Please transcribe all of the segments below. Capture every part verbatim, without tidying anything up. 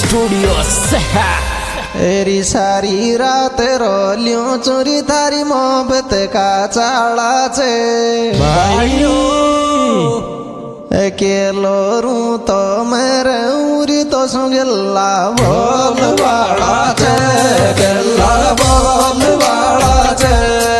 studio से एरी सारी रात रोलियों चोरी थारी मोहब्बत का चाला छे भाइयों अकेलो रू तो मेरे उरी तो सुगल्ला बोल वाला छे गल्ला बोल वाला छे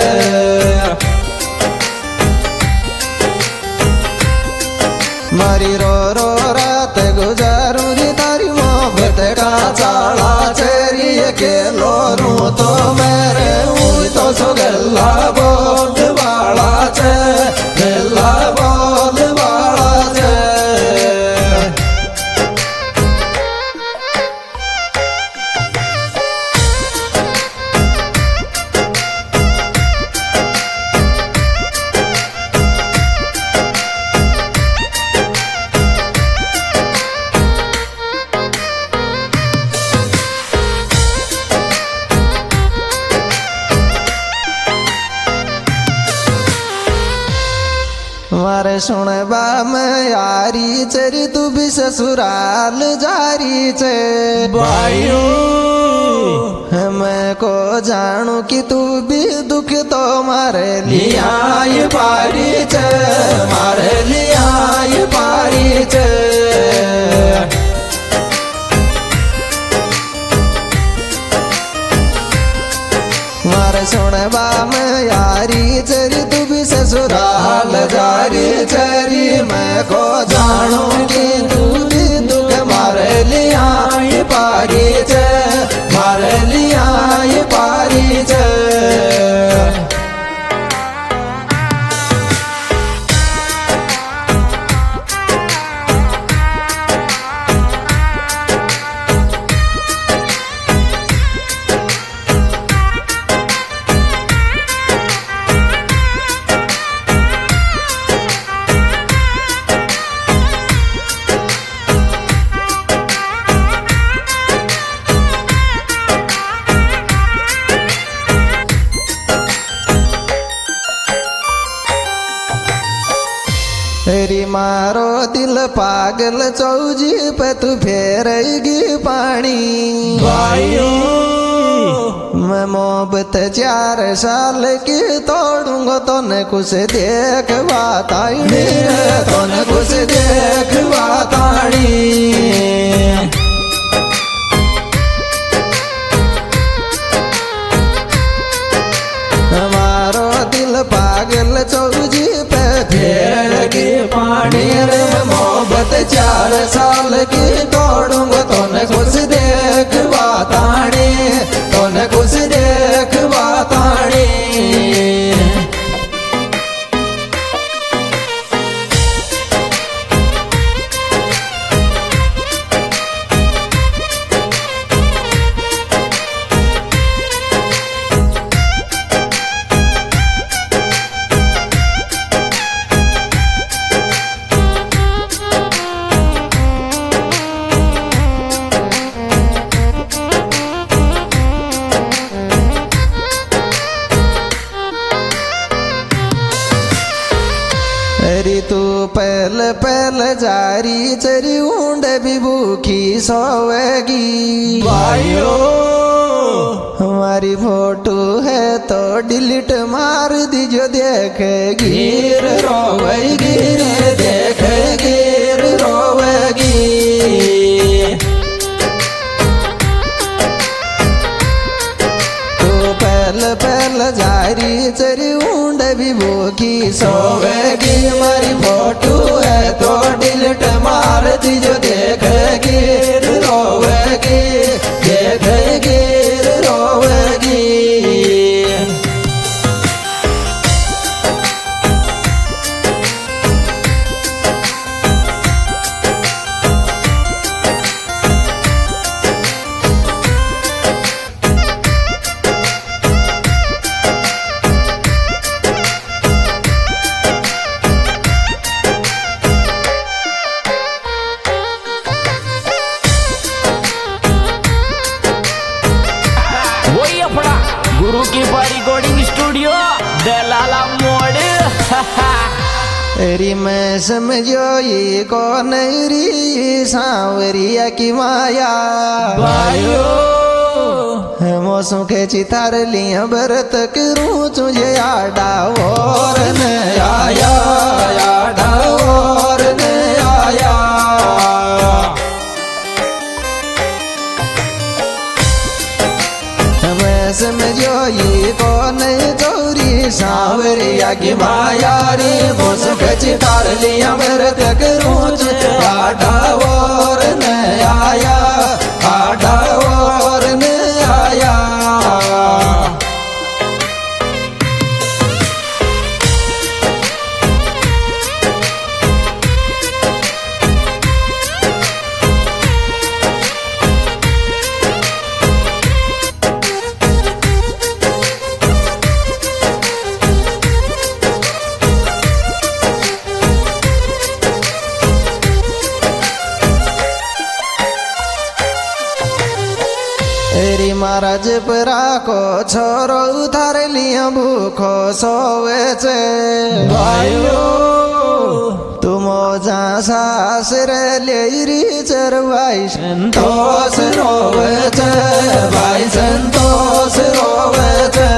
मारी रो रो रात गुजारू री तारी मोहब्बत का चाला चेरी अकेलो रू तो मेरे उरी तो सुगल्ला बोल वाला छे गल्ला बोल वाला छे मारे सुने बा मैं यारी चरी तू भी ससुराल जारी चे भाइयों मैं को जानू कि तू भी दुख तो मारे लिया ये पारी चे मारे लिया ये पारी चे मारे सुने बा मैं यारी चरी तू भी ससुराल जारी चरी मैं को जानू कि तू भी दुख मारे लिया ये पारी चे मारे लिया ये पारी चे तेरी मारो दिल पागल चौजी पे तू फेरेगी पानी भाइयों मैं मोहब्बत चार साल की तोड़ूंगा तो न कुछ देख बाताड़ी तो न कुछ देख बाताड़ी हमारो दिल पागल चौजी पे फेरेगी पानी रे मोहब्बत चार साल की तोड़ूंगा तो न कुछ देख बाताड़ी तो न कुछ देख बाताड़ी तेरी तू पहल पहल जारी चरी ऊंड भी भूखी सोवेगी भाइयों हमारी फोटो है तो डिलीट मार दीजो देखेगी गिर रोवेगी रे देखेगी गिर रोवेगी तू पहल पहल जारी चरी ऊंड भी भूखी सोवेगी हमारी फोटो है तो डिलीट मार दीजो देखेगी रोवेगी देखेगी रोवेगी गुरु की रिकॉर्डिंग स्टूडियो दलाला मोड़ री मैं समझो ये कौन री सांवरिया की माया भाइयों मौसम के चितार लिया भरत करूँ तुझे आडा और न आया आडा और न आया मैं समझो ये कौन चोरी सांवरिया की माया रे मौसम के चितार लिया भरत करूँ तुझे आडा और न आया आडा और न आया री महाराज परा को छोरो उतार लिया भूखो सोवे छे भाइयों तुम जा सासर ले री चरवाई संतोष रोवे छे भाई संतोष रोवे छे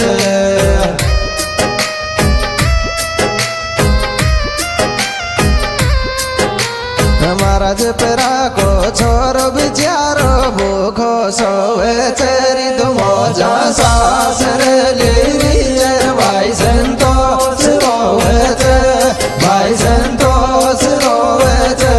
महाराज परा को छोरो बिचारो भूखो सोवे चरी तुम जा सासर ले भाई संतोष रोवे चे भाई संतोष रोवे चे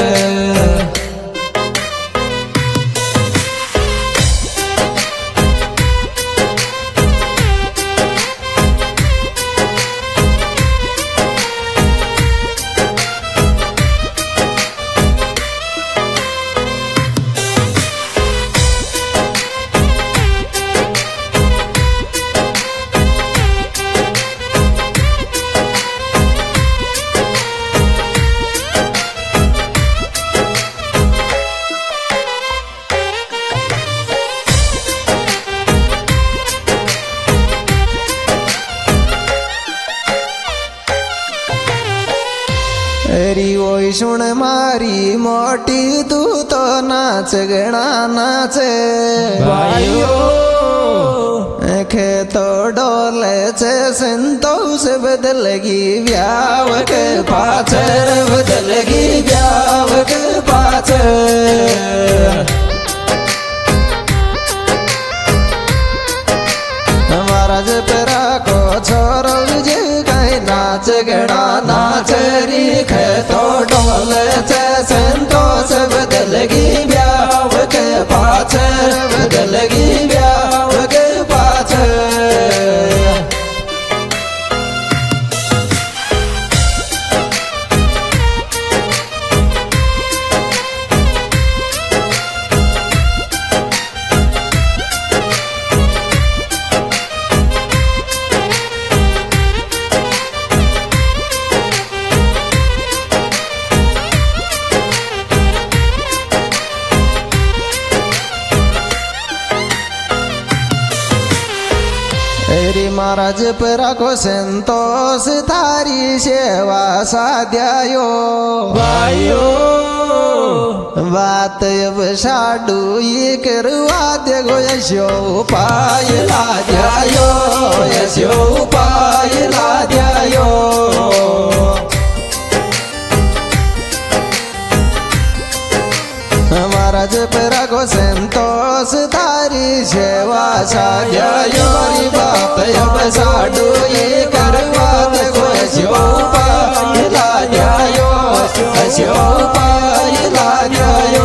री ओई सुन मारी मोटी तू तो नाच गणा नाचे भाइयों खे तो डोले छे संतोष बदलगी ब्याव के पाछर बदलगी ब्याव के पाछर महाराज परा को छोरो जे कहीं नाच गणा नाच री खे तो डोल छे संतोष बदलगी ब्याव के पाछर बदलगी ब्याव के पाछर री महाराज परा को संतोष थारी सेवा साध्यायो भाइयों बात अब साडू ये करवा दे गो यशो उपाय लाद्यायो यशो उपाय लाद्यायो महाराज परा को संतोष थारी सेवा साध्यायो री बात अब साडू ये करवा दे गो यशो उपाय लाद्यायो यशो उपाय लाद्यायो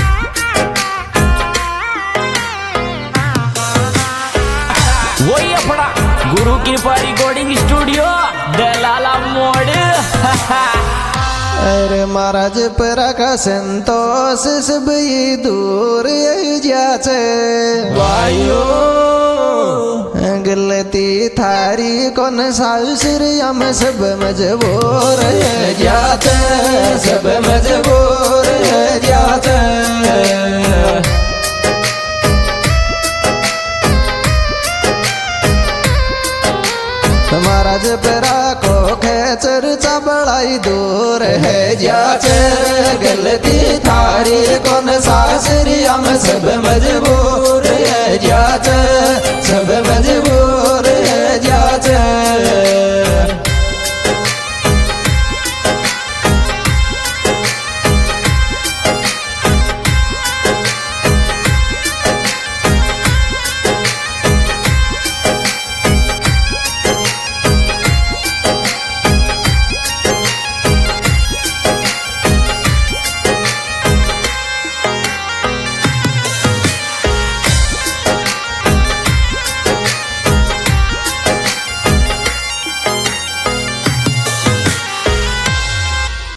वही अपना अरे महाराज परा का संतोष सब ये दूर जाचे भाइयों गलती थारी कौन सासुर हम सब मजबूर है जाते सब मजबूर है जाते महाराज परा को खेचर चबड़ाई दूर है जाचे गलती थारी कौन सासुर हम सब मजबूर